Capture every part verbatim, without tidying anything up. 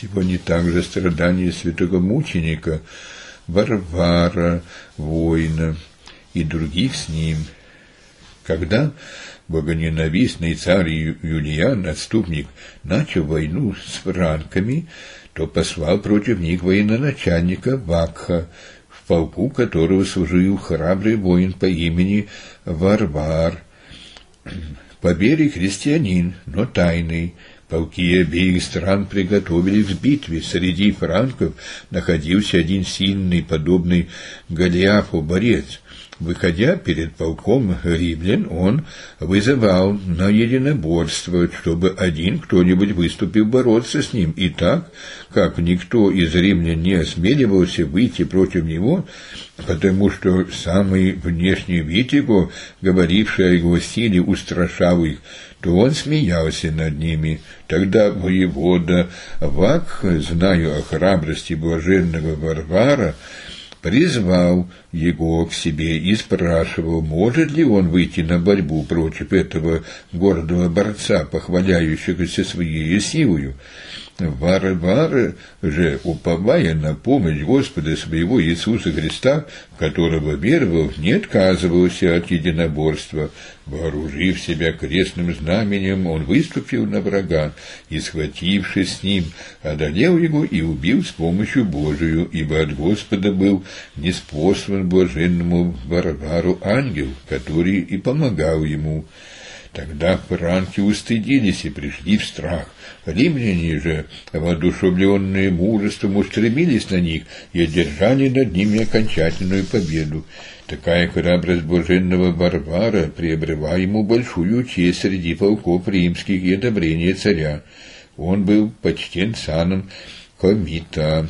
Сегодня также страдания святого мученика Варвара, воина, и других с ним. Когда богоненавистный царь Юлиан, отступник, начал войну с франками, то послал против них военачальника Вакха, в полку которого служил храбрый воин по имени Варвар. По вере христианин, но тайный. Полки обеих стран приготовились к битве. Среди франков находился один сильный, подобный Голиафу, борец. Выходя перед полком римлян, он вызывал на единоборство, чтобы один кто-нибудь выступил бороться с ним. И так, как никто из римлян не осмеливался выйти против него, потому что самый внешний вид его, говоривший о его силе, устрашал их, то он смеялся над ними. Тогда воевода Вакх, зная о храбрости блаженного Варвара, призвал его к себе и спрашивал, может ли он выйти на борьбу против этого гордого борца, похваляющегося своей силою. Варвар же, уповая на помощь Господа своего Иисуса Христа, в которого веровал, не отказывался от единоборства. Вооружив себя крестным знаменем, он выступил на врага и, схватившись с ним, одолел его и убил с помощью Божию, ибо от Господа был ниспослан блаженному Варвару ангел, который и помогал ему. Тогда франки устыдились и пришли в страх. Римляне же, воодушевленные мужеством, устремились на них и одержали над ними окончательную победу. Такая храбрость блаженного Варвара приобрела ему большую честь среди полков римских и одобрение царя. Он был почтен саном комита.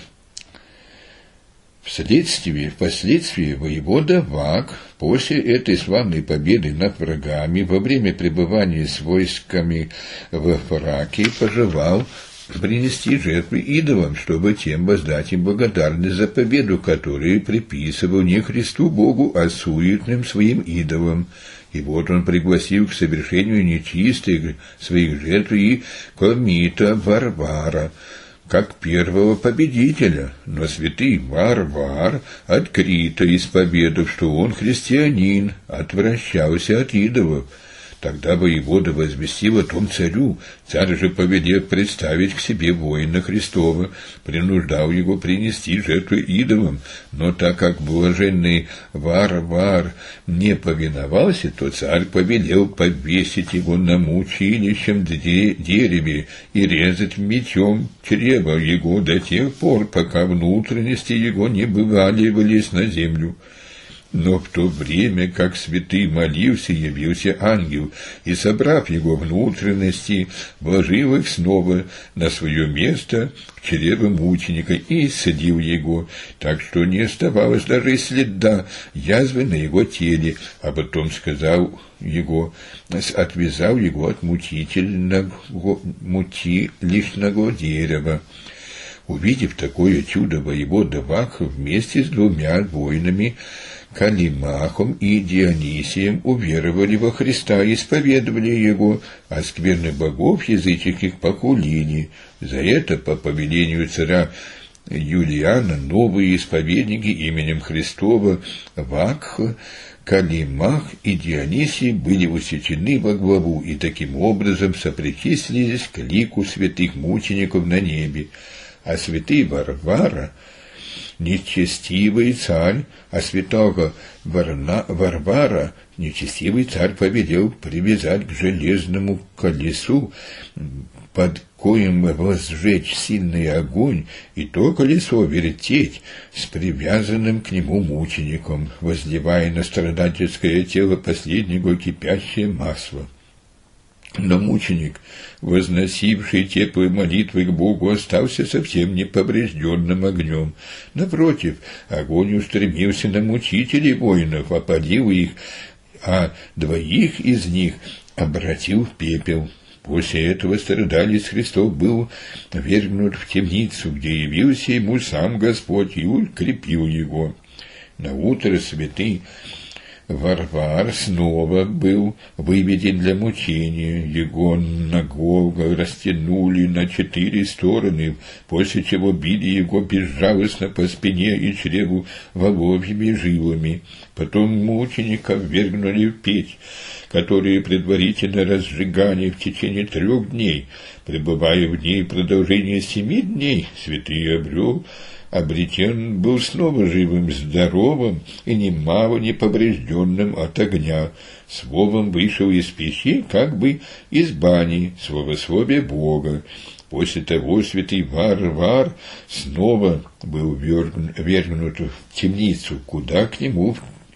Вследствие, впоследствии воевода Вакх после этой славной победы над врагами во время пребывания с войсками в Фракии пожелал принести жертвы идолам, чтобы тем воздать им благодарность за победу, которую приписывал не Христу Богу, а суетным своим идолам. И вот он пригласил к совершению нечистых своих жертв и комита Варвара, как первого победителя, но святый Варвар, открыто исповедав, что он христианин, отвращался от идолов. Тогда воевода возвестил о том царю. Царь же, повелев представить к себе воина Христова, принуждал его принести жертву идолам. Но так как блаженный Варвар не повиновался, то царь повелел повесить его на мучилищем дереве и резать мечом чрево его до тех пор, пока внутренности его не вываливались на землю. Но в то время, как святый молился, явился ангел, и, собрав его внутренности, вложил их снова на свое место в чрево мученика и исцелил его, так что не оставалось даже следа язвы на его теле, а потом сказал его, отвязал его от мучительного, мучилищного дерева. Увидев такое чудо, воевода Вакх вместе с двумя воинами Калимахом и Дионисием уверовали во Христа и исповедовали Его, а скверны богов языческих похулили. За это, по повелению царя Юлиана, новые исповедники именем Христова Вакх, Калимах и Дионисий были усечены во главу и таким образом сопричислились к лику святых мучеников на небе. А святый Варвара, нечестивый царь, а святого Варна, Варвара, нечестивый царь повелел привязать к железному колесу, под коим возжечь сильный огонь, и то колесо вертеть с привязанным к нему мучеником, возливая на страдательское тело последнего кипящее масло. Но мученик, возносивший теплые молитвы к Богу, остался совсем неповрежденным огнем. Напротив, огонь устремился на мучителей воинов, опалил их, а двоих из них обратил в пепел. После этого страдалец Христов был вергнут в темницу, где явился ему сам Господь и укрепил его. Наутро святый Варвар снова был выведен для мучения. Его нагого растянули на четыре стороны, после чего били его безжалостно по спине и чреву воловьими жилами. Потом мученика ввергнули в печь, которые предварительно разжигали в течение трех дней. Пребывая в ней продолжение семи дней, святый обрел обретен был снова живым, здоровым и немало не поврежденным от огня. Словом, вышел из пещи, как бы из бани, словословие Бога. После того святый Варвар снова был вергнут в темницу, куда к нему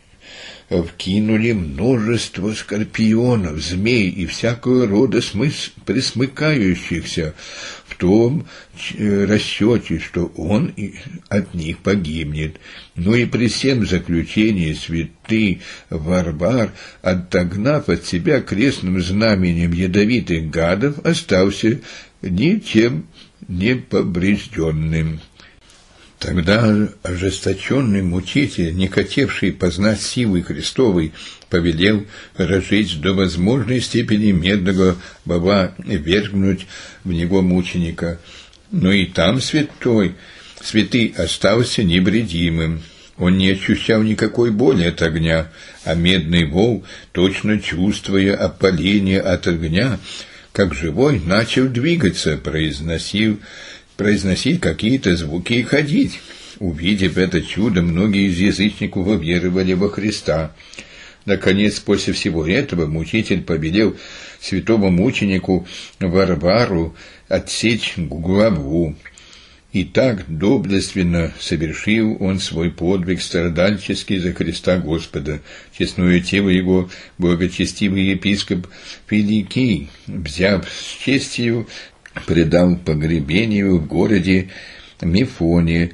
вкинули множество скорпионов, змей и всякого рода смыс... присмыкающихся, в том расчете, что он от них погибнет. Но и при всем заключении святый Варвар, отогнав от себя крестным знаменем ядовитых гадов, остался ничем не поврежденным. Тогда ожесточенный мучитель, не хотевший познать силы Христовой, повелел разжечь до возможной степени медного бола и вергнуть в него мученика. Но и там святой, святый остался невредимым. Он не ощущал никакой боли от огня, а медный вол, точно чувствуя опаление от огня, как живой, начал двигаться, произносил произносить какие-то звуки и ходить. Увидев это чудо, многие из язычников уверовали во Христа. Наконец, после всего этого, мучитель повелел святому мученику Варвару отсечь главу. И так доблестно совершил он свой подвиг страдальческий за Христа Господа. Честное тело его благочестивый епископ Филикий, взяв с честью, предал погребению в городе Мифоне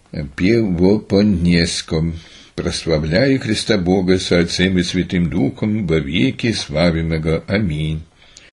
Пелопоннесском, прославляя Христа Бога со Отцем и Святым Духом, во веки славимого. Аминь.